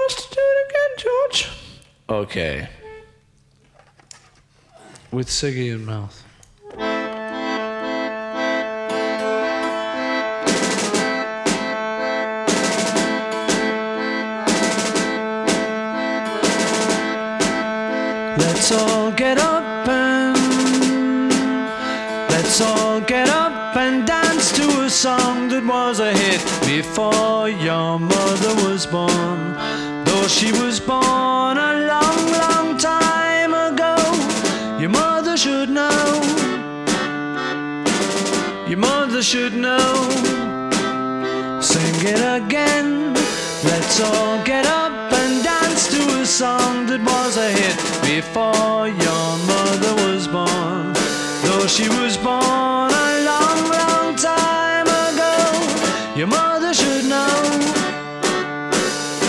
want us to do it again, George? Okay. With Siggy in mouth. Let's all get up and dance to a song that was a hit before your mother was born. Though she was born a long, long time ago, your mother should know. Your mother should know. Sing it again. Let's all get up and dance to a song that was a hit before your mother was born. Though she was born a long, long time ago, your mother should know.